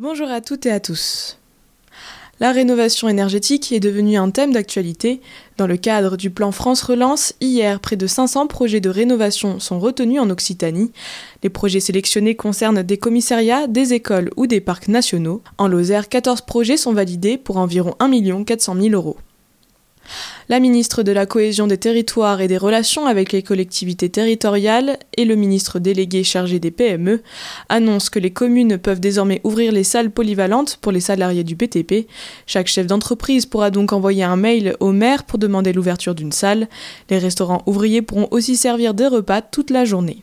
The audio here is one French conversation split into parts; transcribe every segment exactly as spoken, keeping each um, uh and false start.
Bonjour à toutes et à tous. La rénovation énergétique est devenue un thème d'actualité. Dans le cadre du plan France Relance, hier, près de cinq cents projets de rénovation sont retenus en Occitanie. Les projets sélectionnés concernent des commissariats, des écoles ou des parcs nationaux. En Lozère, quatorze projets sont validés pour environ un million quatre cent mille euros. La ministre de la Cohésion des territoires et des relations avec les collectivités territoriales et le ministre délégué chargé des P M E annoncent que les communes peuvent désormais ouvrir les salles polyvalentes pour les salariés du B T P. Chaque chef d'entreprise pourra donc envoyer un mail au maire pour demander l'ouverture d'une salle. Les restaurants ouvriers pourront aussi servir des repas toute la journée.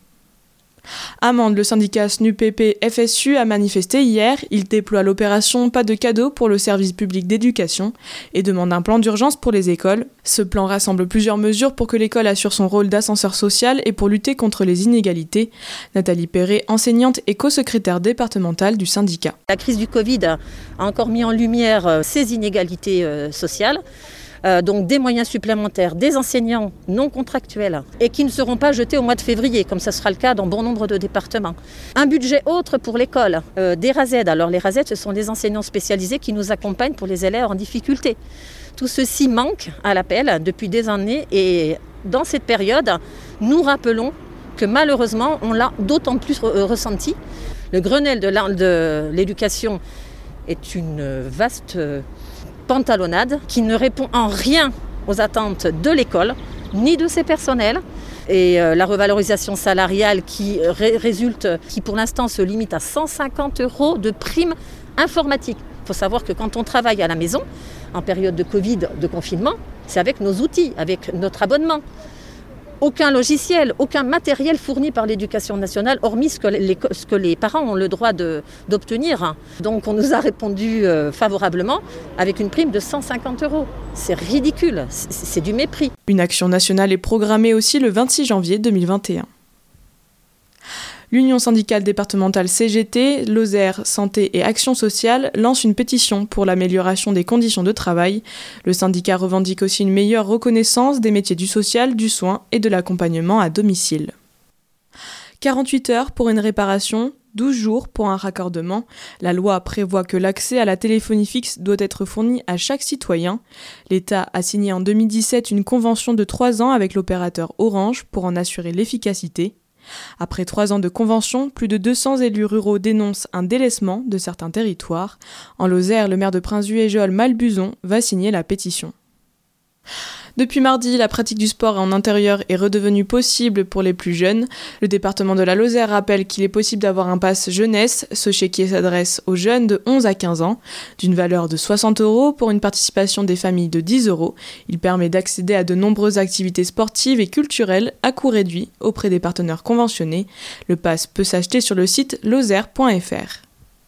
À Mende, le syndicat S N U P P F S U a manifesté hier. Il déploie l'opération Pas de cadeaux pour le service public d'éducation et demande un plan d'urgence pour les écoles. Ce plan rassemble plusieurs mesures pour que l'école assure son rôle d'ascenseur social et pour lutter contre les inégalités. Nathalie Perret, enseignante et co-secrétaire départementale du syndicat. La crise du Covid a encore mis en lumière ces inégalités sociales. Euh, donc des moyens supplémentaires, des enseignants non contractuels et qui ne seront pas jetés au mois de février, comme ça sera le cas dans bon nombre de départements. Un budget autre pour l'école, euh, des R A Z. Alors les R A Z, ce sont des enseignants spécialisés qui nous accompagnent pour les élèves en difficulté. Tout ceci manque à l'appel depuis des années et dans cette période, nous rappelons que malheureusement, on l'a d'autant plus re- ressenti. Le Grenelle de, la, de l'éducation est une vaste pantalonnade qui ne répond en rien aux attentes de l'école ni de ses personnels. Et euh, la revalorisation salariale qui ré- résulte, qui pour l'instant se limite à cent cinquante euros de prime informatique. Il faut savoir que quand on travaille à la maison, en période de Covid, de confinement, c'est avec nos outils, avec notre abonnement. Aucun logiciel, aucun matériel fourni par l'éducation nationale, hormis ce que les, ce que les parents ont le droit de, d'obtenir. Donc on nous a répondu euh, favorablement avec une prime de cent cinquante euros. C'est ridicule, c'est, c'est du mépris. Une action nationale est programmée aussi le vingt-six janvier deux mille vingt et un. L'Union syndicale départementale C G T, Lozère, Santé et Action sociale lance une pétition pour l'amélioration des conditions de travail. Le syndicat revendique aussi une meilleure reconnaissance des métiers du social, du soin et de l'accompagnement à domicile. quarante-huit heures pour une réparation, douze jours pour un raccordement. La loi prévoit que l'accès à la téléphonie fixe doit être fourni à chaque citoyen. L'État a signé en deux mille dix-sept une convention de trois ans avec l'opérateur Orange pour en assurer l'efficacité. Après trois ans de convention, plus de deux cents élus ruraux dénoncent un délaissement de certains territoires. En Lozère, le maire de Prince-Juéjol, Malbuzon, va signer la pétition. Depuis mardi, la pratique du sport en intérieur est redevenue possible pour les plus jeunes. Le département de la Lozère rappelle qu'il est possible d'avoir un pass jeunesse, ce chéquier s'adresse aux jeunes de onze à quinze ans, d'une valeur de soixante euros pour une participation des familles de dix euros. Il permet d'accéder à de nombreuses activités sportives et culturelles à coût réduit auprès des partenaires conventionnés. Le pass peut s'acheter sur le site lozère point f r.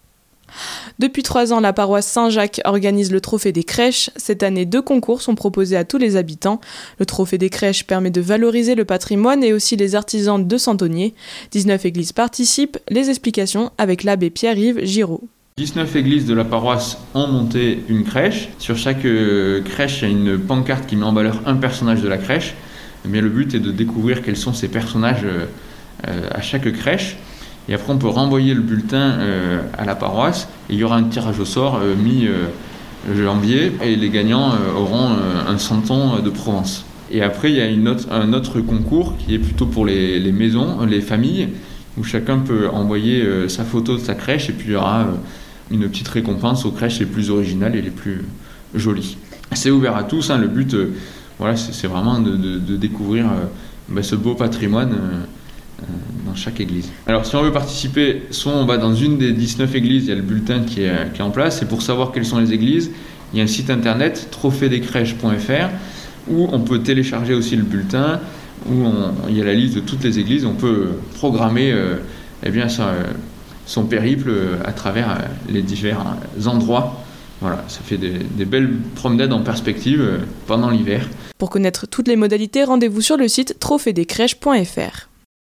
Depuis trois ans, la paroisse Saint-Jacques organise le Trophée des crèches. Cette année, deux concours sont proposés à tous les habitants. Le Trophée des crèches permet de valoriser le patrimoine et aussi les artisans de Santonier. dix-neuf églises participent. Les explications avec l'abbé Pierre-Yves Giraud. dix-neuf églises de la paroisse ont monté une crèche. Sur chaque euh, crèche, il y a une pancarte qui met en valeur un personnage de la crèche. Mais le but est de découvrir quels sont ces personnages euh, euh, à chaque crèche. Et après, on peut renvoyer le bulletin euh, à la paroisse. Et il y aura un tirage au sort euh, mi-janvier. Euh, et les gagnants euh, auront euh, un santon de Provence. Et après, il y a une autre, un autre concours qui est plutôt pour les, les maisons, les familles, où chacun peut envoyer euh, sa photo de sa crèche. Et puis, il y aura euh, une petite récompense aux crèches les plus originales et les plus jolies. C'est ouvert à tous. Hein, le but, euh, voilà, c'est, c'est vraiment de, de, de découvrir euh, bah, ce beau patrimoine euh, dans chaque église. Alors si on veut participer, soit on va dans une des dix-neuf églises, il y a le bulletin qui est, qui est en place, et pour savoir quelles sont les églises, il y a un site internet trophée des crèches point f r où on peut télécharger aussi le bulletin, où on, il y a la liste de toutes les églises, on peut programmer euh, eh bien, son, son périple à travers les différents endroits. Voilà, ça fait des, des belles promenades en perspective pendant l'hiver. Pour connaître toutes les modalités, rendez-vous sur le site trophée des crèches point f r.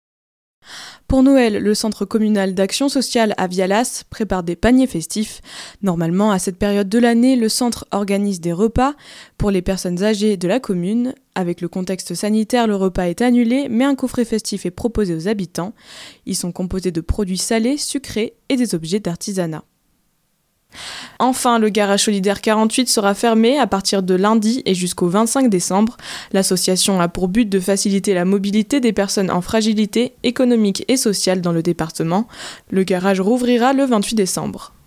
Pour Noël, le centre communal d'action sociale à Vialas prépare des paniers festifs. Normalement, à cette période de l'année, le centre organise des repas pour les personnes âgées de la commune. Avec le contexte sanitaire, le repas est annulé, mais un coffret festif est proposé aux habitants. Ils sont composés de produits salés, sucrés et des objets d'artisanat. Enfin, le garage solidaire quarante-huit sera fermé à partir de lundi et jusqu'au vingt-cinq décembre. L'association a pour but de faciliter la mobilité des personnes en fragilité économique et sociale dans le département. Le garage rouvrira le vingt-huit décembre.